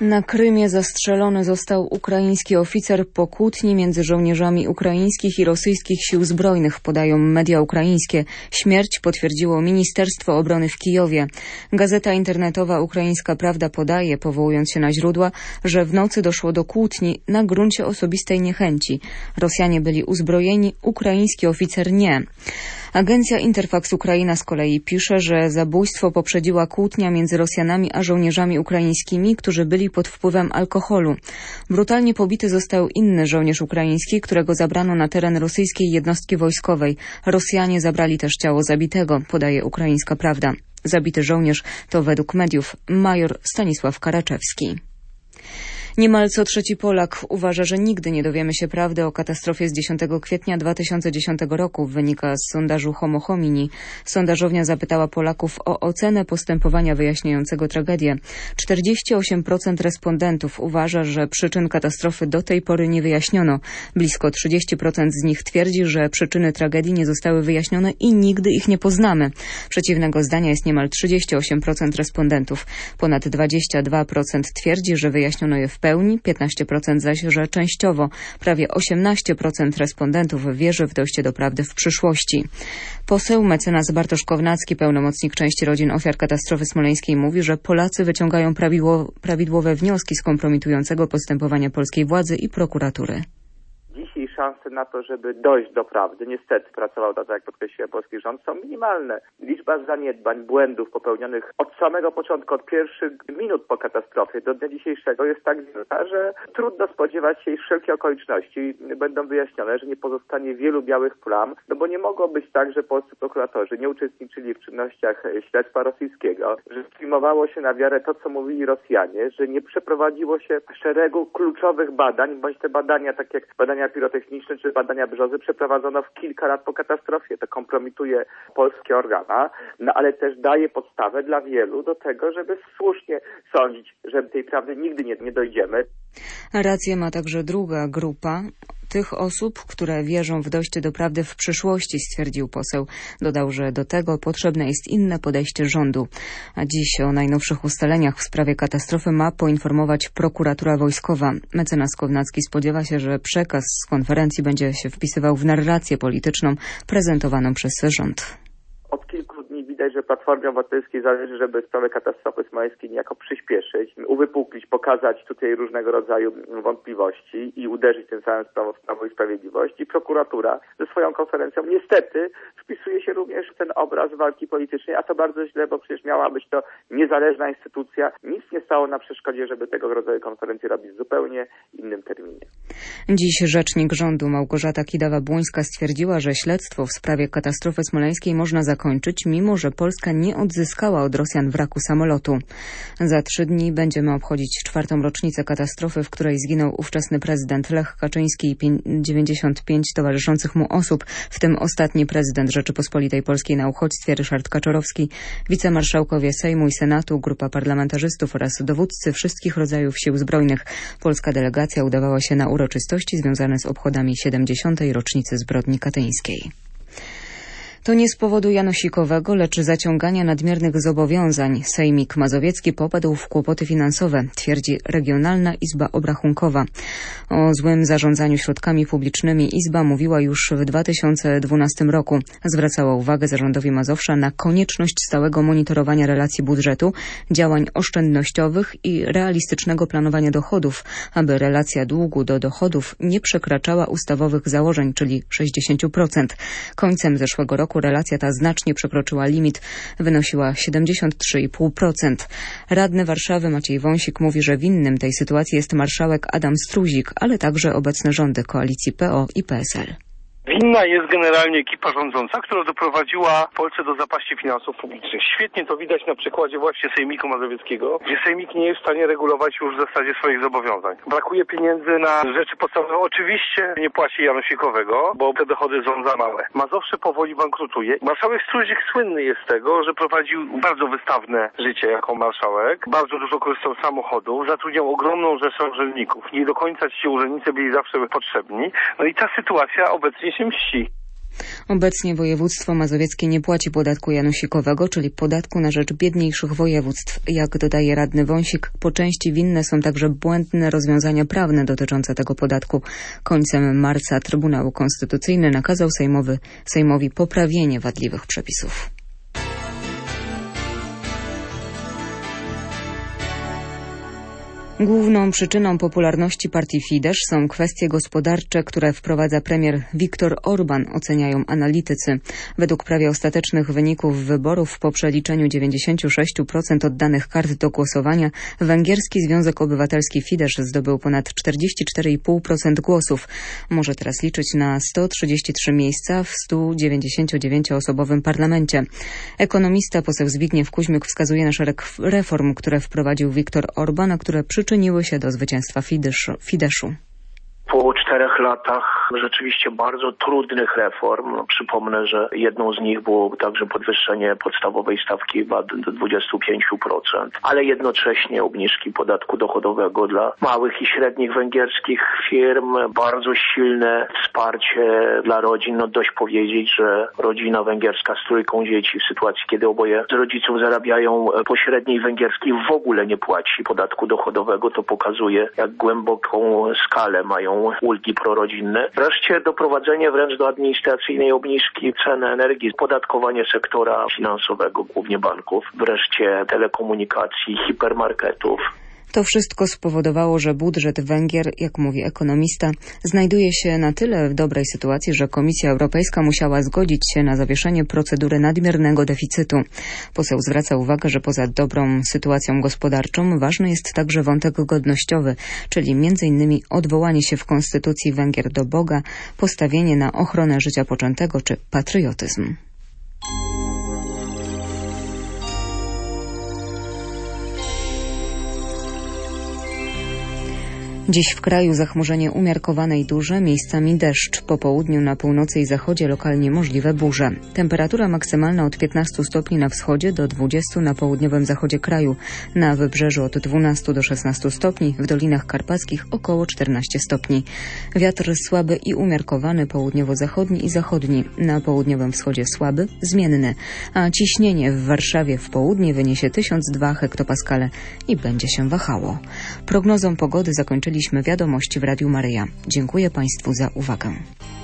Na Krymie zastrzelony został ukraiński oficer po kłótni między żołnierzami ukraińskich i rosyjskich sił zbrojnych, podają media ukraińskie. Śmierć potwierdziło Ministerstwo Obrony w Kijowie. Gazeta internetowa Ukraińska Prawda podaje, powołując się na źródła, że w nocy doszło do kłótni na gruncie osobistej niechęci. Rosjanie byli uzbrojeni, ukraiński oficer nie. Agencja Interfax Ukraina z kolei pisze, że zabójstwo poprzedziła kłótnia między Rosjanami a żołnierzami ukraińskimi, którzy byli pod wpływem alkoholu. Brutalnie pobity został inny żołnierz ukraiński, którego zabrano na teren rosyjskiej jednostki wojskowej. Rosjanie zabrali też ciało zabitego, podaje Ukraińska Prawda. Zabity żołnierz to według mediów major Stanisław Karaczewski. Niemal co trzeci Polak uważa, że nigdy nie dowiemy się prawdy o katastrofie z 10 kwietnia 2010 roku, wynika z sondażu Homo Homini. Sondażownia zapytała Polaków o ocenę postępowania wyjaśniającego tragedię. 48% respondentów uważa, że przyczyn katastrofy do tej pory nie wyjaśniono. Blisko 30% z nich twierdzi, że przyczyny tragedii nie zostały wyjaśnione i nigdy ich nie poznamy. Przeciwnego zdania jest niemal 38% respondentów. Ponad 22% twierdzi, że wyjaśniono je w pełni, 15% zaś, że częściowo. Prawie 18% respondentów wierzy w dojście do prawdy w przyszłości. Poseł mecenas Bartosz Kownacki, pełnomocnik części rodzin ofiar katastrofy smoleńskiej, mówi, że Polacy wyciągają prawidłowe wnioski z kompromitującego postępowania polskiej władzy i prokuratury. Dzisiaj szanse na to, żeby dojść do prawdy, niestety, pracował tak jak podkreśliłem polski rząd, są minimalne. Liczba zaniedbań, błędów popełnionych od samego początku, od pierwszych minut po katastrofie do dnia dzisiejszego jest tak wielka, że trudno spodziewać się, iż wszelkie okoliczności będą wyjaśnione, że nie pozostanie wielu białych plam, no bo nie mogło być tak, że polscy prokuratorzy nie uczestniczyli w czynnościach śledztwa rosyjskiego, że przyjmowało się na wiarę to, co mówili Rosjanie, że nie przeprowadziło się szeregu kluczowych badań, bądź te badania, tak jak badania pirotechniczne czy badania brzozy, przeprowadzono w kilka lat po katastrofie. To kompromituje polskie organa, no ale też daje podstawę dla wielu do tego, żeby słusznie sądzić, że tej prawdy nigdy nie dojdziemy. Rację ma także druga grupa tych osób, które wierzą w dojście do prawdy w przyszłości, stwierdził poseł. Dodał, że do tego potrzebne jest inne podejście rządu. A dziś o najnowszych ustaleniach w sprawie katastrofy ma poinformować prokuratura wojskowa. Mecenas Kownacki spodziewa się, że przekaz z konferencji będzie się wpisywał w narrację polityczną prezentowaną przez rząd. Od kilku dni widać, że Platformie Obywatelskiej zależy, żeby sprawę katastrofy smoleńskiej niejako przyspieszyć, uwypuklić, pokazać tutaj różnego rodzaju wątpliwości i uderzyć tym samym w Prawo i Sprawiedliwość. I prokuratura ze swoją konferencją niestety wpisuje się również w ten obraz walki politycznej, a to bardzo źle, bo przecież miała być to niezależna instytucja. Nic nie stało na przeszkodzie, żeby tego rodzaju konferencje robić w zupełnie innym terminie. Dziś rzecznik rządu Małgorzata Kidawa-Błońska stwierdziła, że śledztwo w sprawie katastrofy smoleńskiej można zakończyć, mimo że Polska nie odzyskała od Rosjan wraku samolotu. Za 3 dni będziemy obchodzić 4. rocznicę katastrofy, w której zginął ówczesny prezydent Lech Kaczyński i 95 towarzyszących mu osób, w tym ostatni prezydent Rzeczypospolitej Polskiej na uchodźstwie Ryszard Kaczorowski, wicemarszałkowie Sejmu i Senatu, grupa parlamentarzystów oraz dowódcy wszystkich rodzajów sił zbrojnych. Polska delegacja udawała się na uroczystości związane z obchodami 70. rocznicy zbrodni katyńskiej. To nie z powodu janosikowego, lecz zaciągania nadmiernych zobowiązań Sejmik Mazowiecki popadł w kłopoty finansowe, twierdzi Regionalna Izba Obrachunkowa. O złym zarządzaniu środkami publicznymi Izba mówiła już w 2012 roku. Zwracała uwagę zarządowi Mazowsza na konieczność stałego monitorowania relacji budżetu, działań oszczędnościowych i realistycznego planowania dochodów, aby relacja długu do dochodów nie przekraczała ustawowych założeń, czyli 60%. Końcem zeszłego roku relacja ta znacznie przekroczyła limit, wynosiła 73,5%. Radny Warszawy Maciej Wąsik mówi, że winnym tej sytuacji jest marszałek Adam Struzik, ale także obecne rządy koalicji PO i PSL. Winna jest generalnie ekipa rządząca, która doprowadziła Polsce do zapaści finansów publicznych. Świetnie to widać na przykładzie właśnie Sejmiku Mazowieckiego, gdzie Sejmik nie jest w stanie regulować już w zasadzie swoich zobowiązań. Brakuje pieniędzy na rzeczy podstawowe. Oczywiście nie płaci janosikowego, bo te dochody są za małe. Mazowsze powoli bankrutuje. Marszałek Struzik słynny jest z tego, że prowadził bardzo wystawne życie jako marszałek. Bardzo dużo korzystał z samochodów, zatrudniał ogromną rzeszę urzędników. Nie do końca ci urzędnicy byli zawsze potrzebni. No i ta sytuacja obecnie się mści. Obecnie województwo mazowieckie nie płaci podatku janusikowego, czyli podatku na rzecz biedniejszych województw. Jak dodaje radny Wąsik, po części winne są także błędne rozwiązania prawne dotyczące tego podatku. Końcem marca Trybunał Konstytucyjny nakazał Sejmowi poprawienie wadliwych przepisów. Główną przyczyną popularności partii Fidesz są kwestie gospodarcze, które wprowadza premier Viktor Orban, oceniają analitycy. Według prawie ostatecznych wyników wyborów po przeliczeniu 96% oddanych kart do głosowania węgierski Związek Obywatelski Fidesz zdobył ponad 44,5% głosów. Może teraz liczyć na 133 miejsca w 199-osobowym parlamencie. Ekonomista poseł Zbigniew Kuźmiuk wskazuje na szereg reform, które wprowadził Viktor Orban, a które przyczyniły się do zwycięstwa Fideszu. Po 4 latach rzeczywiście bardzo trudnych reform, przypomnę, że jedną z nich było także podwyższenie podstawowej stawki VAT do 25%, ale jednocześnie obniżki podatku dochodowego dla małych i średnich węgierskich firm, bardzo silne wsparcie dla rodzin. No dość powiedzieć, że rodzina węgierska z 3 dzieci w sytuacji, kiedy oboje z rodziców zarabiają pośredniej węgierskiej, w ogóle nie płaci podatku dochodowego. To pokazuje, jak głęboką skalę mają ulgi prorodzinne. Wreszcie doprowadzenie wręcz do administracyjnej obniżki cen energii, podatkowanie sektora finansowego, głównie banków, wreszcie telekomunikacji, hipermarketów. To wszystko spowodowało, że budżet Węgier, jak mówi ekonomista, znajduje się na tyle w dobrej sytuacji, że Komisja Europejska musiała zgodzić się na zawieszenie procedury nadmiernego deficytu. Poseł zwraca uwagę, że poza dobrą sytuacją gospodarczą ważny jest także wątek godnościowy, czyli m.in. odwołanie się w Konstytucji Węgier do Boga, postawienie na ochronę życia poczętego czy patriotyzm. Dziś w kraju zachmurzenie umiarkowane i duże, miejscami deszcz. Po południu na północy i zachodzie lokalnie możliwe burze. Temperatura maksymalna od 15 stopni na wschodzie do 20 na południowym zachodzie kraju. Na wybrzeżu od 12 do 16 stopni, w Dolinach Karpackich około 14 stopni. Wiatr słaby i umiarkowany, południowo-zachodni i zachodni. Na południowym wschodzie słaby, zmienny. A ciśnienie w Warszawie w południe wyniesie 1002 hektopaskale i będzie się wahało. Prognozą pogody zakończyliśmy wiadomości w Radiu Maryja. Dziękuję Państwu za uwagę.